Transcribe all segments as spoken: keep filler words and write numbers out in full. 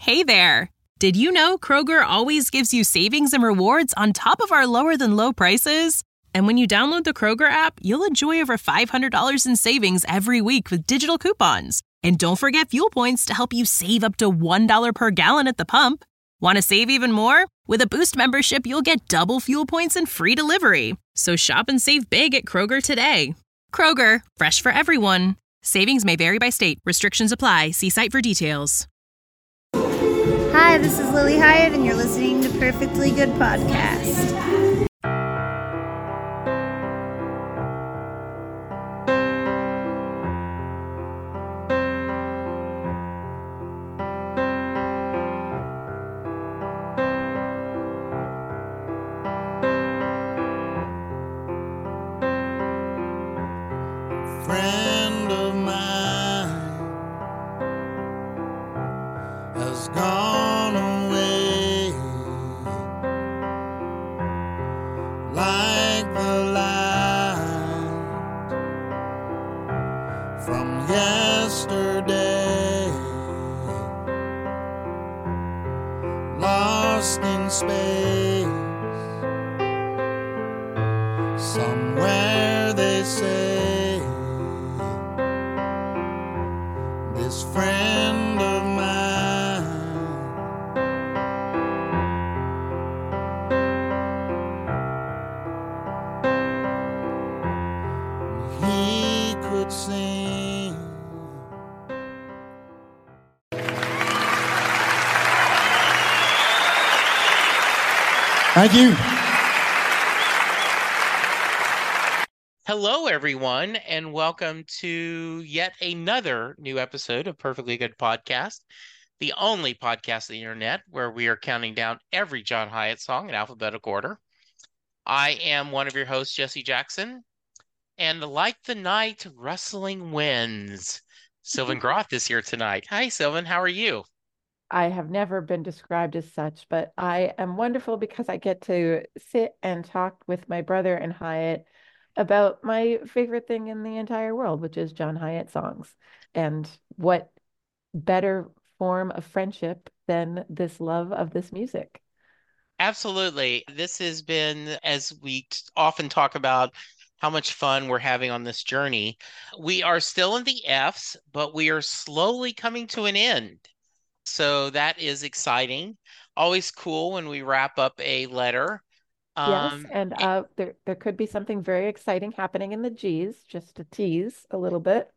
Hey there! Did you know Kroger always gives you savings and rewards on top of our lower than low prices? And when you download the Kroger app, you'll enjoy over five hundred dollars in savings every week with digital coupons. And don't forget fuel points to help you save up to one dollar per gallon at the pump. Want to save even more? With a Boost membership, you'll get double fuel points and free delivery. So shop and save big at Kroger today. Kroger, fresh for everyone. Savings may vary by state. Restrictions apply. See site for details. Hi, this is Lily Hyatt, and you're listening to Perfectly Good Podcast. Friend of mine has gone away, like the light from yesterday, lost in space, somewhere they say. This friend of mine, he could sing. Thank you. Hello, everyone, and welcome to yet another new episode of Perfectly Good Podcast, the only podcast on the internet where we are counting down every John Hyatt song in alphabetical order. I am one of your hosts, Jesse Jackson, and like the night, rustling winds, Sylvan Groth is here tonight. Hi, Sylvan. How are you? I have never been described as such, but I am wonderful because I get to sit and talk with my brother and Hyatt about my favorite thing in the entire world, which is John Hyatt songs. And what better form of friendship than this love of this music? Absolutely. This has been, as we t- often talk about, how much fun we're having on this journey. We are still in the F's, but we are slowly coming to an end. So that is exciting. Always cool when we wrap up a letter. Yes, Um, and uh, there there could be something very exciting happening in the G's, just to tease a little bit.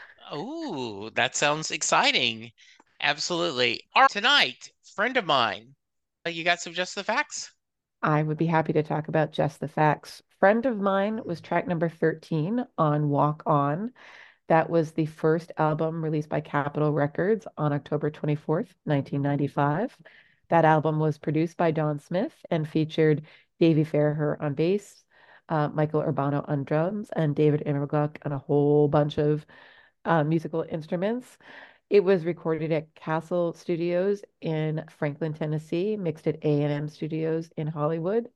oh, that sounds exciting. Absolutely. All right, tonight, friend of mine, uh, you got some Just the Facts? I would be happy to talk about Just the Facts. Friend of Mine was track number thirteen on Walk On. That was the first album released by Capitol Records on October twenty-fourth, nineteen ninety-five. That album was produced by Don Smith and featured Davey Farrer on bass, uh, Michael Urbano on drums, and David Immergluck on a whole bunch of uh, musical instruments. It was recorded at Castle Studios in Franklin, Tennessee, mixed at A and M Studios in Hollywood.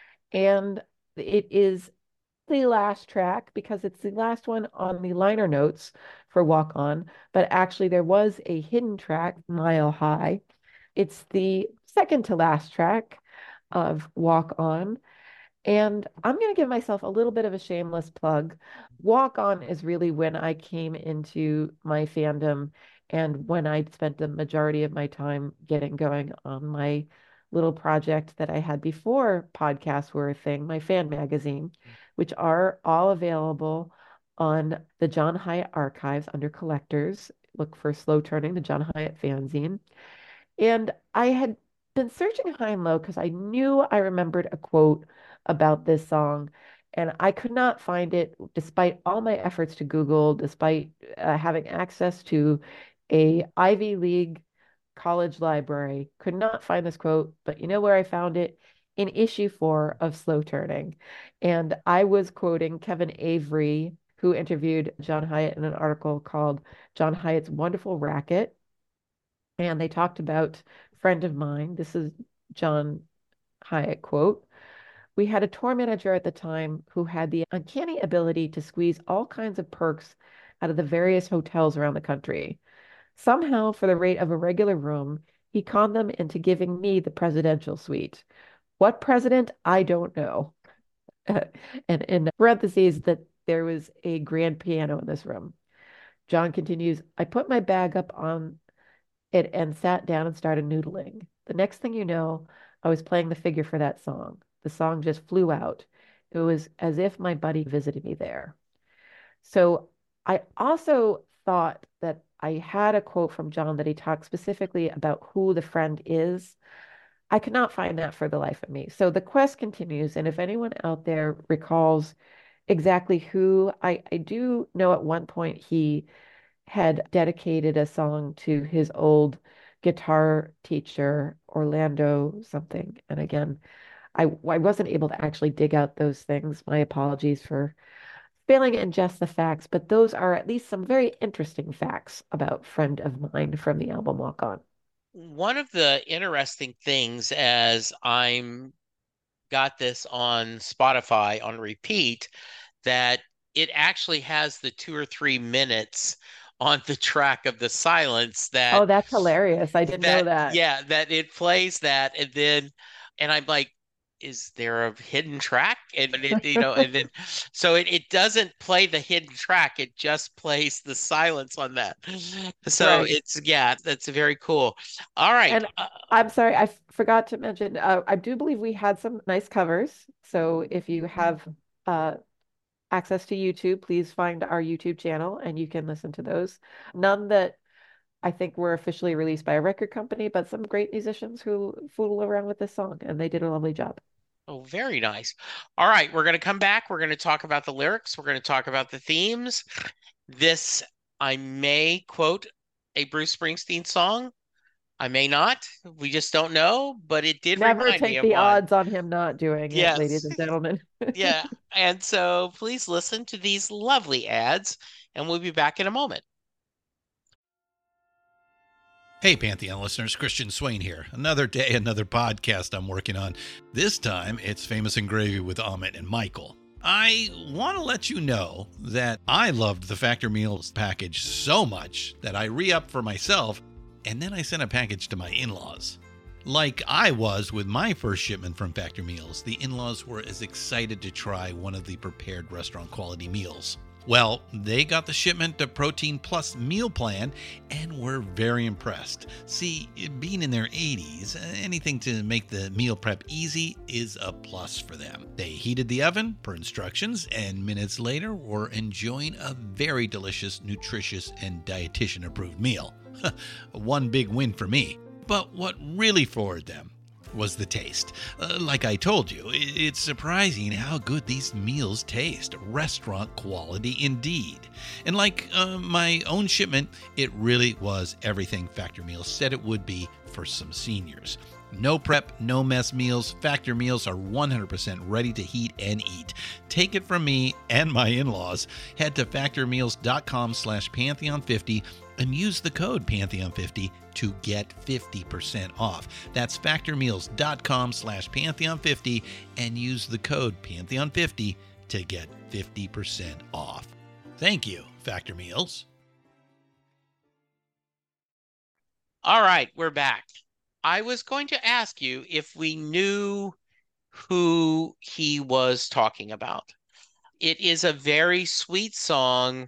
And it is the last track because it's the last one on the liner notes for Walk On, but actually there was a hidden track, Mile High. It's the second to last track of Walk On. And I'm going to give myself a little bit of a shameless plug. Walk On is really when I came into my fandom and when I spent the majority of my time getting going on my little project that I had before podcasts were a thing, my fan magazine, which are all available on the John Hyatt archives under collectors. Look for Slow Turning, the John Hyatt fanzine. And I had been searching high and low because I knew I remembered a quote about this song, and I could not find it despite all my efforts to Google, despite uh, having access to a Ivy League college library. Could not find this quote, but you know where I found it? In issue four of Slow Turning. And I was quoting Kevin Avery, who interviewed John Hyatt in an article called John Hyatt's Wonderful Racket. And they talked about friend of mine. This is John Hyatt quote. We had a tour manager at the time who had the uncanny ability to squeeze all kinds of perks out of the various hotels around the country. Somehow, for the rate of a regular room, He conned them into giving me the presidential suite. What president? I don't know. And in parentheses, that there was a grand piano in this room. John continues, I put my bag up on it and sat down and started noodling. The next thing you know, I was playing the figure for that song. The song just flew out. It was as if my buddy visited me there. So I also thought that I had a quote from John that he talked specifically about who the friend is. I could not find that for the life of me. So the quest continues. And if anyone out there recalls exactly who, I, I do know at one point he had dedicated a song to his old guitar teacher, Orlando something. And again, I, I wasn't able to actually dig out those things. My apologies for failing in just the facts, but those are at least some very interesting facts about Friend of Mine from the album Walk On. One of the interesting things as I'm got this on Spotify on repeat, that it actually has the two or three minutes on the track of the silence that Oh, that's hilarious. I didn't know that that. yeah, that it plays that and then and I'm like, is there a hidden track? And it, you know, and then so it, it doesn't play the hidden track, it just plays the silence on that. So Right. it's yeah, that's very cool. All right. And Uh, I'm sorry, I f- forgot to mention, uh, I do believe we had some nice covers. So if you have uh, access to YouTube, please find our YouTube channel and you can listen to those. None that I think were officially released by a record company, but some great musicians who fool around with this song, and they did a lovely job. Oh, very nice. All right, we're going to come back. We're going to talk about the lyrics. We're going to talk about the themes. This, I may quote a Bruce Springsteen song. I may not. We just don't know, but it did Never remind me take of the one. odds on him not doing it, ladies Yes. and gentlemen. Yeah. And so please listen to these lovely ads, and we'll be back in a moment. Hey, Pantheon listeners, Christian Swain here. Another day, another podcast I'm working on. This time, it's Famous and Gravy with Amit and Michael. I want to let you know that I loved the Factor Meals package so much that I re-upped for myself, and then I sent a package to my in-laws. Like I was with my first shipment from Factor Meals, the in-laws were as excited to try one of the prepared restaurant quality meals. Well, they got the shipment of Protein Plus meal plan and were very impressed. See, being in their eighties, anything to make the meal prep easy is a plus for them. They heated the oven per instructions and minutes later were enjoying a very delicious, nutritious, and dietitian approved meal. One big win for me. But what really floored them was the taste. Uh, like I told you, it's surprising how good these meals taste. Restaurant quality indeed. And like uh, my own shipment, it really was everything Factor Meals said it would be for some seniors. No prep, no mess meals. Factor Meals are one hundred percent ready to heat and eat. Take it from me and my in-laws. Head to factormeals.com slash Pantheon fifty and use the code Pantheon fifty to get fifty percent off. That's factormeals.com slash Pantheon fifty and use the code Pantheon fifty to get fifty percent off. Thank you, Factor Meals. All right, we're back. I was going to ask you if we knew who he was talking about. It is a very sweet song,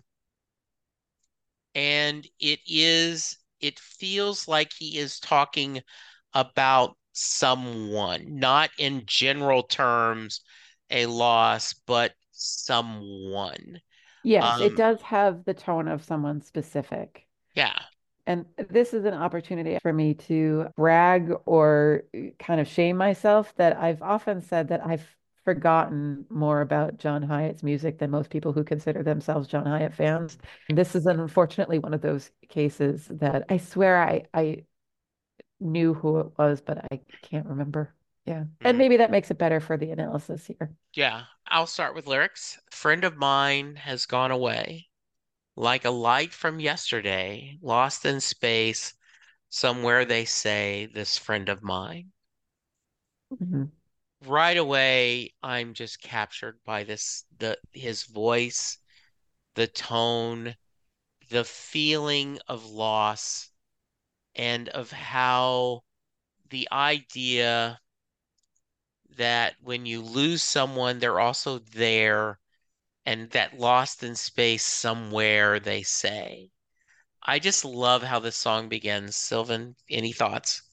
and it is, it feels like he is talking about someone, not in general terms, a loss, but someone. Yes, it Um, does have the tone of someone specific. yeah. And this is an opportunity for me to brag or kind of shame myself that I've often said that I've forgotten more about John Hyatt's music than most people who consider themselves John Hyatt fans. And this is unfortunately one of those cases that I swear I, I knew who it was, but I can't remember. Yeah. And Mm, maybe that makes it better for the analysis here. yeah. I'll start with lyrics. Friend of mine has gone away, like a light from yesterday, lost in space. Somewhere they say, this friend of mine. Mhm. Right away, I'm just captured by this, the his voice, the tone, the feeling of loss and of how the idea that when you lose someone, they're also there, and that lost in space somewhere, they say. I just love how this song begins. Sylvan, any thoughts?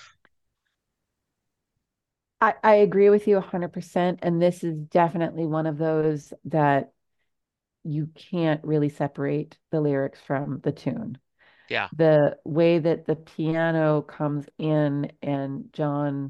I, I agree with you one hundred percent. And this is definitely one of those that you can't really separate the lyrics from the tune. Yeah, The way that the piano comes in and John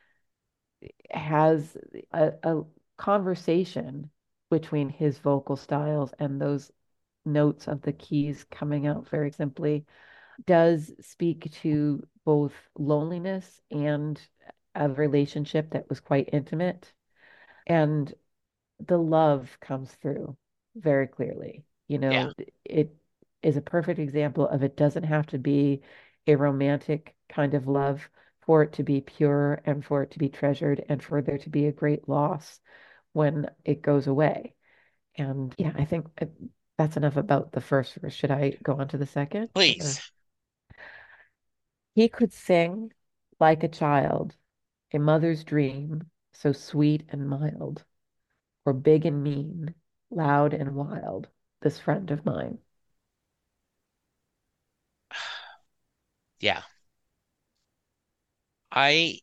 has a, a conversation between his vocal styles and those notes of the keys coming out very simply does speak to both loneliness and a relationship that was quite intimate. And the love comes through very clearly. You yeah, know, it is a perfect example of it doesn't have to be a romantic kind of love for it to be pure and for it to be treasured and for there to be a great loss when it goes away. And yeah, I think uh, that's enough about the first verse. Should I go on to the second? please. Or he could sing like a child, a mother's dream, so sweet and mild, or big and mean, loud and wild, this friend of mine. Yeah. I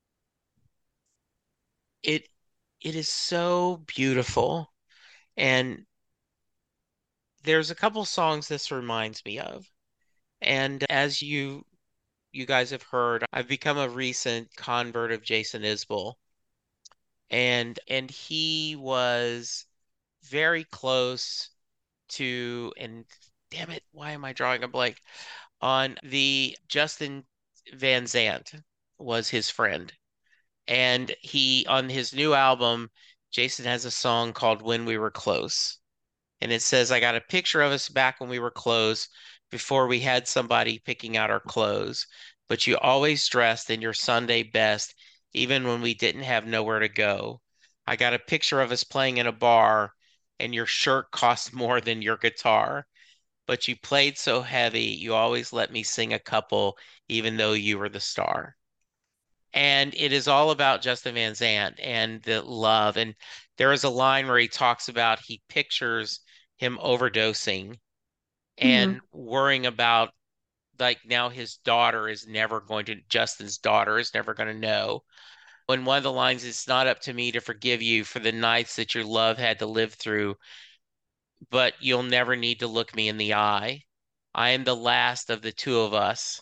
it it is so beautiful. And there's a couple songs this reminds me of. And as you you guys have heard, I've become a recent convert of Jason Isbell. And and he was very close to, and damn it, why am I drawing a blank? On the Justin Van Zandt was his friend. And he, on his new album, Jason has a song called When We Were Close. And it says, I got a picture of us back when we were close, before we had somebody picking out our clothes. But you always dressed in your Sunday best, even when we didn't have nowhere to go. I got a picture of us playing in a bar, and your shirt cost more than your guitar. But you played so heavy, you always let me sing a couple, even though you were the star. And it is all about Justin Van Zandt and the love. And there is a line where he talks about he pictures him overdosing Mm-hmm. and worrying about, like, now his daughter is never going to, Justin's daughter is never going to know. When one of the lines, it's not up to me to forgive you for the nights that your love had to live through, but you'll never need to look me in the eye. I am the last of the two of us.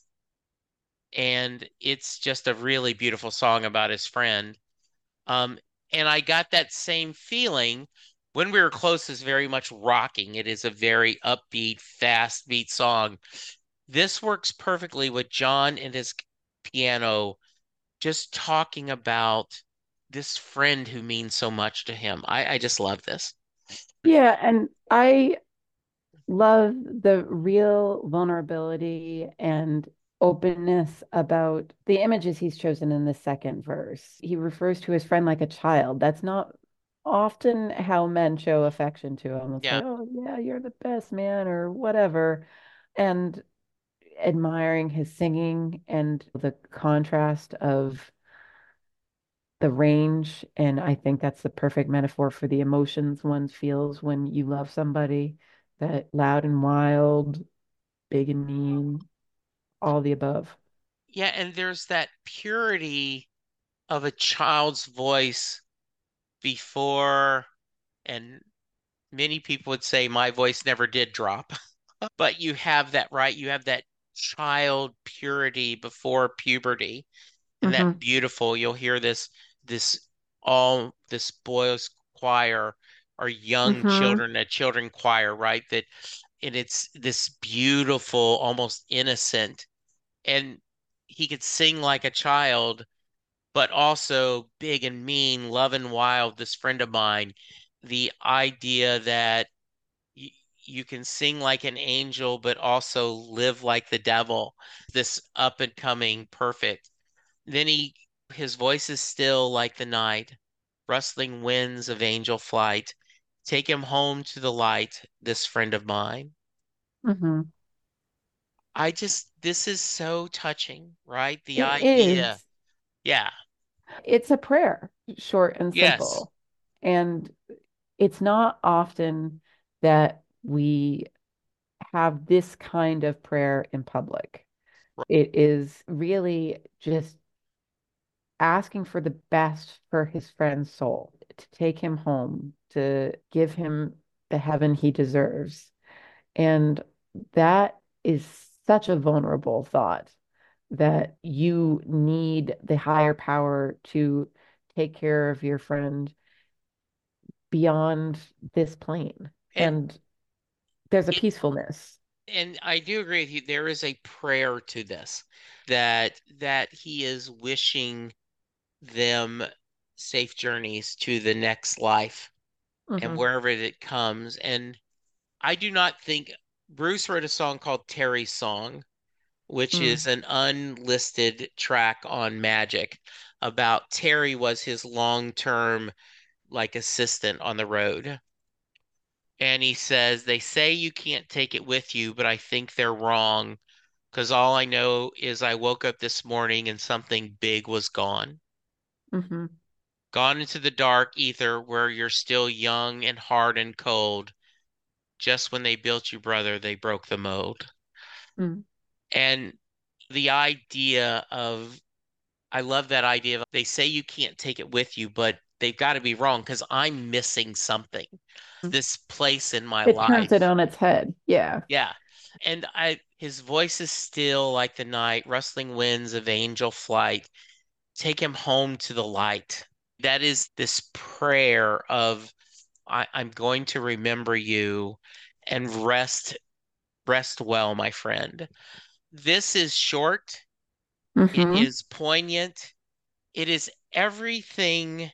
And it's just a really beautiful song about his friend. Um, and I got that same feeling when we were close is very much rocking. It is a very upbeat, fast beat song. This works perfectly with John and his piano just talking about this friend who means so much to him. I, I just love this. Yeah, and I love the real vulnerability and openness about the images he's chosen in the second verse. He refers to his friend like a child. That's not often how men show affection to him. It's Yeah. like, oh, yeah, you're the best man, or whatever. And admiring his singing and the contrast of the range. And I think that's the perfect metaphor for the emotions one feels when you love somebody, that loud and wild, big and mean, all the above. Yeah, and there's that purity of a child's voice before, and many people would say my voice never did drop. But you have that, right? You have that child purity before puberty, and that Hmm. beautiful, you'll hear this this all this boys choir or young Hmm. children, a children choir, right? That, and it's this beautiful, almost innocent, and he could sing like a child, but also big and mean, love and wild, this friend of mine. The idea that you, you can sing like an angel, but also live like the devil, this up and coming perfect. Then he, his voice is still like the night, rustling winds of angel flight. Take him home to the light, this friend of mine. Hmm. I just, this is so touching, right? The It idea. is. Yeah. It's a prayer, short and Yes. simple. And it's not often that we have this kind of prayer in public. It is really just asking for the best for his friend's soul, to take him home, to give him the heaven he deserves. And that is such a vulnerable thought that you need the higher power to take care of your friend beyond this plane. And And there's a it, peacefulness. and I do agree with you. There is a prayer to this that that he is wishing them safe journeys to the next life and Hmm. wherever it comes. And I do not think Bruce wrote a song called Terry's Song, which is Mm. an unlisted track on Magic about Terry was his long-term like assistant on the road. And he says, they say you can't take it with you, but I think they're wrong because all I know is I woke up this morning and something big was gone. Hmm. Gone into the dark ether where you're still young and hard and cold. Just when they built you, brother, they broke the mold. Mm. And the idea of, I love that idea of they say you can't take it with you, but they've got to be wrong because I'm missing something. This place in my It turns it life. on its head. Yeah. Yeah. And I his voice is still like the night, rustling winds of angel flight. Take him home to the light. That is this prayer of I, I'm going to remember you and rest rest well, my friend. This is short. It Hmm. is poignant. It is everything.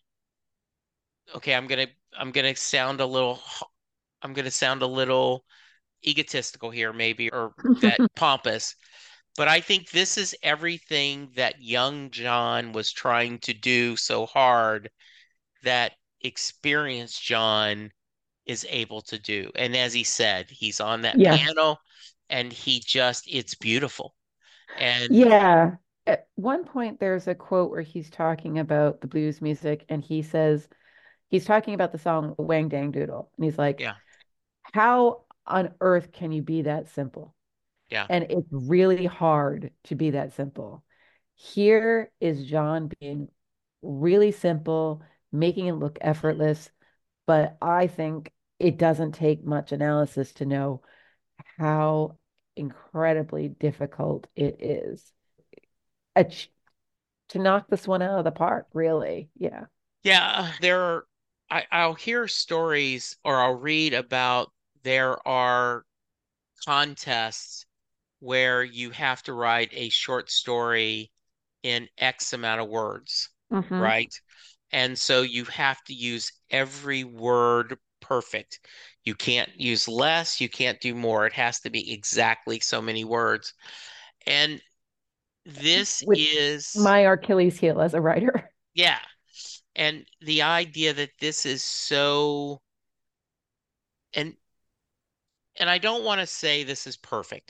Okay, I'm gonna I'm gonna sound a little I'm gonna sound a little egotistical here, maybe, or that pompous. But I think this is everything that young John was trying to do so hard that experienced John is able to do. And as he said, he's on that Yeah. piano and he just, it's beautiful. And Yeah. At one point, there's a quote where he's talking about the blues music, and he says, he's talking about the song Wang Dang Doodle. And he's like, yeah, how on earth can you be that simple? yeah, And it's really hard to be that simple. Here is John being really simple, making it look effortless, but I think it doesn't take much analysis to know how incredibly difficult it is a ch- to knock this one out of the park, really. Yeah. yeah. There are, I, I'll hear stories or I'll read about there are contests where you have to write a short story in X amount of words, Hmm. right? And so you have to use every word perfect. You can't use less, you can't do more. It has to be exactly so many words. And this Which is, my Achilles heel as a writer. yeah. And the idea that this is so, and and I don't want to say this is perfect,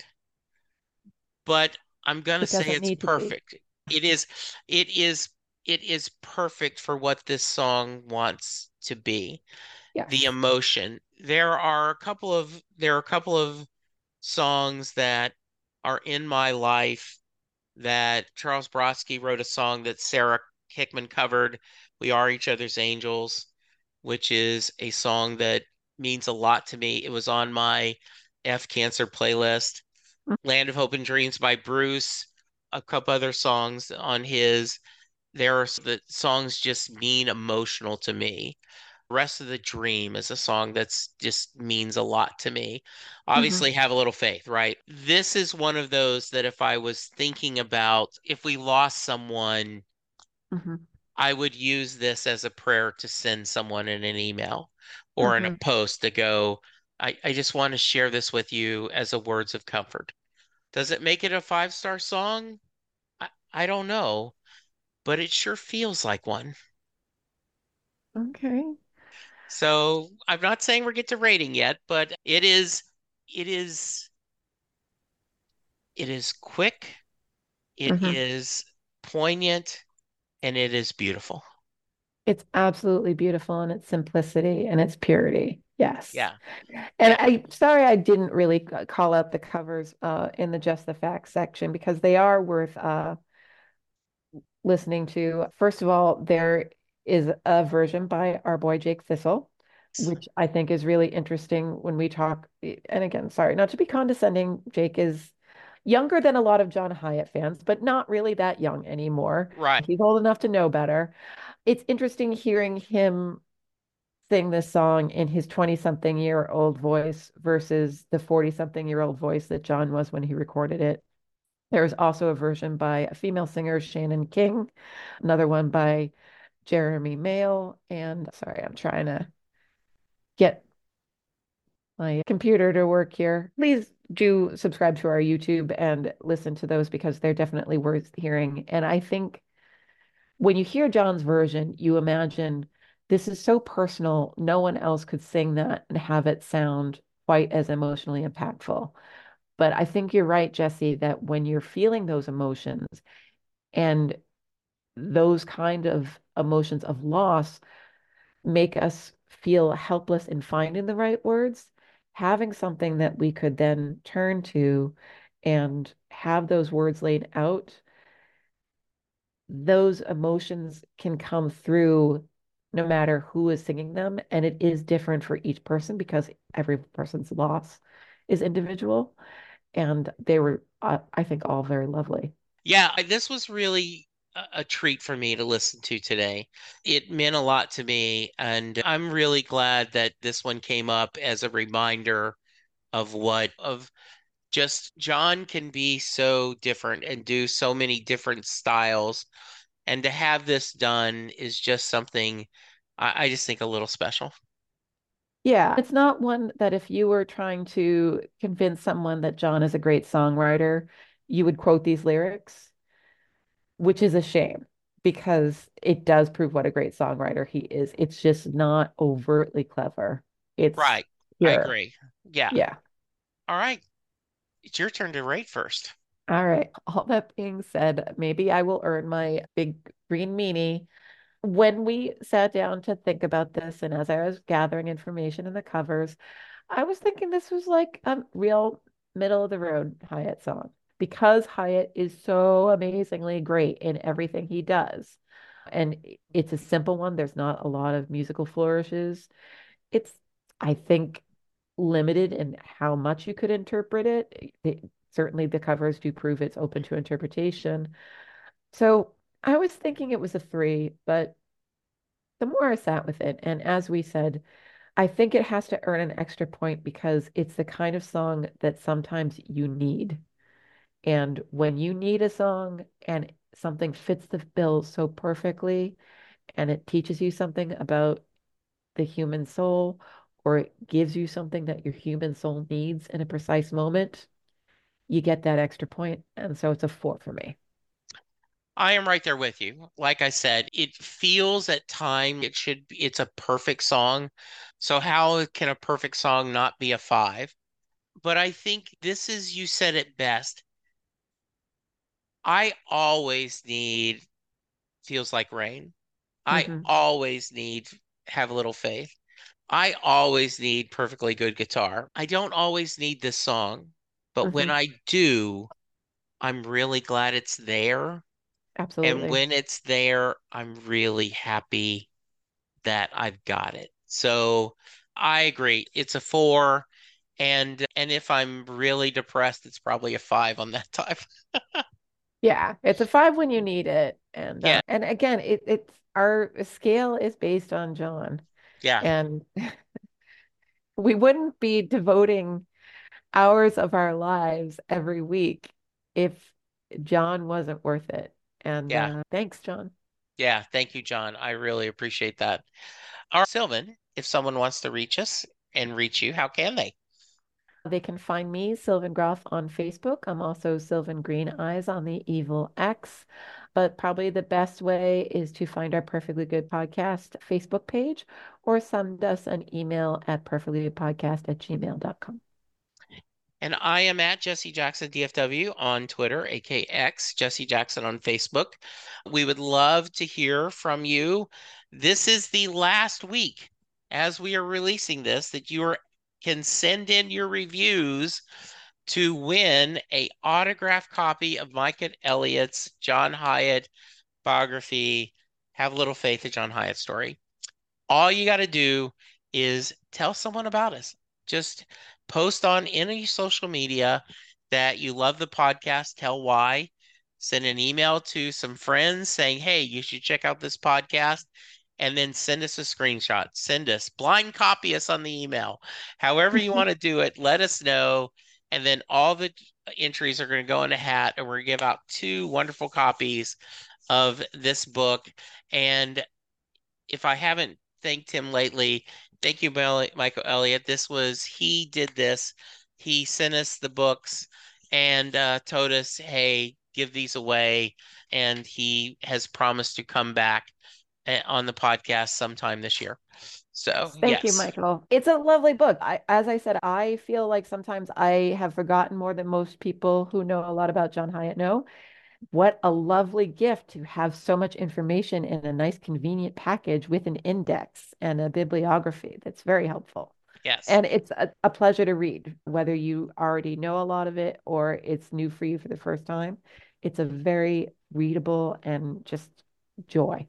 but I'm gonna It say doesn't it's need to be. perfect. It is, it is, it is perfect for what this song wants to be. The Yes. emotion. There are a couple of there are a couple of songs that are in my life that Charles Brodsky wrote a song that Sarah Hickman covered, We Are Each Other's Angels, which is a song that means a lot to me. It was on my F Cancer playlist. Land of Hope and Dreams by Bruce, a couple other songs on his. There are the songs just mean emotional to me. Rest of the Dream is a song that's just means a lot to me. Hmm. Obviously, Have a Little Faith, right? This is one of those that if I was thinking about if we lost someone, Hmm. I would use this as a prayer to send someone in an email or in a Hmm. post to go, I, I just want to share this with you as a words of comfort. Does it make it a five star song? I, I don't know, but it sure feels like one. Okay. So I'm not saying we're get to rating yet, but it is it is It is quick, it Mhm. is poignant, and it is beautiful. It's absolutely beautiful in its simplicity and its purity. Yes. Yeah. And Yeah. I sorry I didn't really c- call out the covers uh in the Just the Facts section because they are worth uh listening to. First of all, there is a version by our boy Jake Thistle, which I think is really interesting when we talk. And again, sorry, not to be condescending, Jake is younger than a lot of John Hyatt fans, but not really that young anymore. Right. He's old enough to know better. It's interesting hearing him sing this song in his twenty something year old voice versus the forty something year old voice that John was when he recorded it. There's also a version by a female singer, Shannon King, another one by Jeremy Mail. And sorry, I'm trying to get my computer to work here. Please do subscribe to our YouTube and listen to those because they're definitely worth hearing. And I think when you hear John's version, you imagine this is so personal. No one else could sing that and have it sound quite as emotionally impactful. But I think you're right, Jesse, that when you're feeling those emotions and those kind of emotions of loss make us feel helpless in finding the right words, having something that we could then turn to and have those words laid out, those emotions can come through no matter who is singing them. And it is different for each person because every person's loss is individual. And they were, uh, I think, all very lovely. Yeah, I- this was really a, a treat for me to listen to today. It meant a lot to me, and I'm really glad that this one came up as a reminder of what of just John can be so different and do so many different styles. And to have this done is just something I, I just think a little special. Yeah, it's not one that if you were trying to convince someone that John is a great songwriter, you would quote these lyrics, which is a shame because it does prove what a great songwriter he is. It's just not overtly clever. It's Right. I pure. agree. Yeah. Yeah. All right. It's your turn to rate first. All right. All that being said, maybe I will earn my big green meanie. When we sat down to think about this, and as I was gathering information in the covers, I was thinking this was like a real middle of the road Hyatt song because Hyatt is so amazingly great in everything he does. And it's a simple one. There's not a lot of musical flourishes. It's, I think, limited in how much you could interpret it. It- certainly, the covers do prove it's open to interpretation. So I was thinking it was a three, but the more I sat with it, and as we said, I think it has to earn an extra point because it's the kind of song that sometimes you need. And when you need a song and something fits the bill so perfectly and it teaches you something about the human soul or it gives you something that your human soul needs in a precise moment, you get that extra point. And so it's a four for me. I am right there with you. Like I said, it feels at time it should be, it's a perfect song. So how can a perfect song not be a five? But I think this is, you said it best. I always need feels like rain. I Hmm. always need have a little faith. I always need perfectly good guitar. I don't always need this song, but when Hmm. I do, I'm really glad it's there. And Absolutely. when it's there, I'm really happy that I've got it. So I agree. It's a four. And and if I'm really depressed, it's probably a five on that type. Yeah, it's a five when you need it. And Yeah, uh, and again, it it's our scale is based on John. yeah, And we wouldn't be devoting hours of our lives every week if John wasn't worth it. And yeah, uh, thanks, John. yeah. Thank you, John. I really appreciate that. All right, Sylvan, if someone wants to reach us and reach you, how can they? They can find me, Sylvan Groff, on Facebook. I'm also Sylvan Green Eyes on the Evil X. But probably the best way is to find our Perfectly Good Podcast Facebook page or send us an email at perfectlygoodpodcast at gmail dot com. And I am at Jesse Jackson D F W on Twitter, A K X, Jesse Jackson on Facebook. We would love to hear from you. This is the last week as we are releasing this that you are, can send in your reviews to win a autographed copy of Micah Elliott's John Hiatt biography, Have Little Faith, a John Hiatt story. All you got to do is tell someone about us. Just post on any social media that you love the podcast, tell why. Send an email to some friends saying, hey, you should check out this podcast, and then send us a screenshot. Send us, blind copy us on the email. However you want to do it, let us know. And then all the entries are going to go in a hat, and we're going to give out two wonderful copies of this book. And if I haven't thanked him lately, thank you, Michael Elliott. This was, he did this. He sent us the books and uh, told us, hey, give these away. And he has promised to come back on the podcast sometime this year. So thank yes. you, Michael. It's a lovely book. I, as I said, I feel like sometimes I have forgotten more than most people who know a lot about John Hiatt know. What a lovely gift to have so much information in a nice, convenient package with an index and a bibliography. That's very helpful. Yes. And it's a, a pleasure to read, whether you already know a lot of it or it's new for you for the first time. It's a very readable and just joy.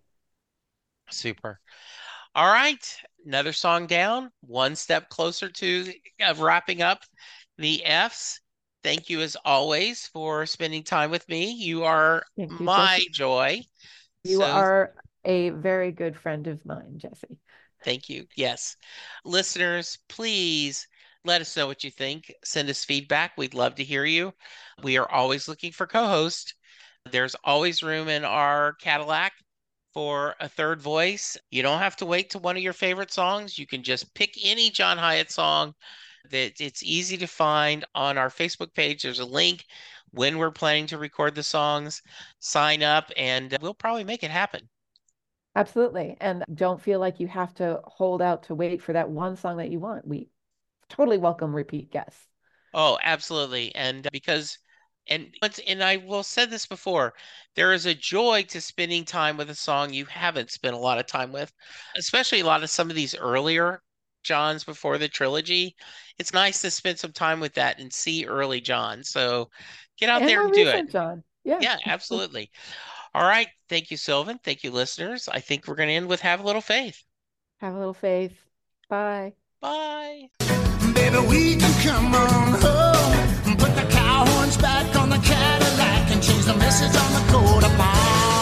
Super. All right. Another song down, one step closer to uh, wrapping up the F's. Thank you as always for spending time with me. You are you, my Jesse. Joy. You so, are a very good friend of mine, Jesse. Thank you. Yes. Listeners, please let us know what you think. Send us feedback. We'd love to hear you. We are always looking for co-hosts. There's always room in our Cadillac for a third voice. You don't have to wait to one of your favorite songs. You can just pick any John Hiatt song. That it's easy to find on our Facebook page. There's a link when we're planning to record the songs. Sign up and we'll probably make it happen. Absolutely. And don't feel like you have to hold out to wait for that one song that you want. We totally welcome repeat guests. Oh, absolutely. And because And and I will said this before, there is a joy to spending time with a song you haven't spent a lot of time with, especially a lot of some of these earlier Johns before the trilogy. It's nice to spend some time with that and see early John. So get out and there and do it. John. Yeah. Yeah, absolutely. All right. Thank you, Sylvan. Thank you, listeners. I think we're going to end with Have a Little Faith. Have a little faith. Bye. Bye. Baby, we can come on home, put the cow horns back on the Cadillac and change the message on the coat of mine.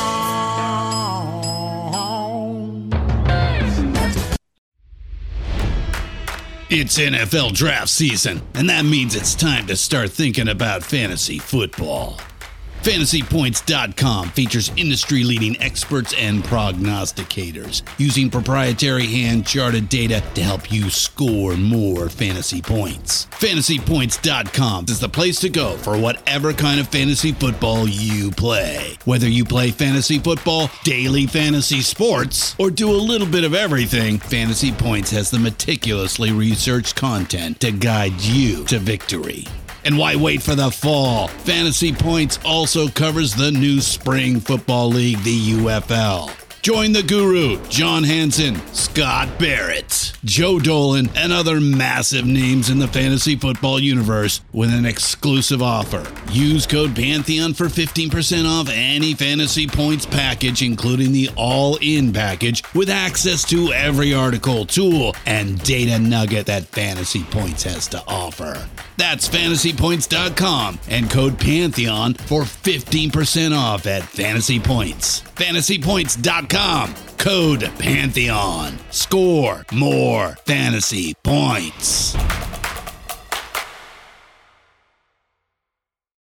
It's N F L draft season, and that means it's time to start thinking about fantasy football. Fantasy Points dot com features industry-leading experts and prognosticators using proprietary hand-charted data to help you score more fantasy points. Fantasy Points dot com is the place to go for whatever kind of fantasy football you play. Whether you play fantasy football, daily fantasy sports, or do a little bit of everything, Fantasy Points has the meticulously researched content to guide you to victory. And why wait for the fall? Fantasy Points also covers the new spring football league, the U F L. Join the guru, John Hansen, Scott Barrett, Joe Dolan, and other massive names in the fantasy football universe with an exclusive offer. Use code Pantheon for fifteen percent off any Fantasy Points package, including the all-in package, with access to every article, tool, and data nugget that Fantasy Points has to offer. That's Fantasy Points dot com and code Pantheon for fifteen percent off at Fantasy Points. Fantasy Points dot com, code Pantheon. Score more fantasy points.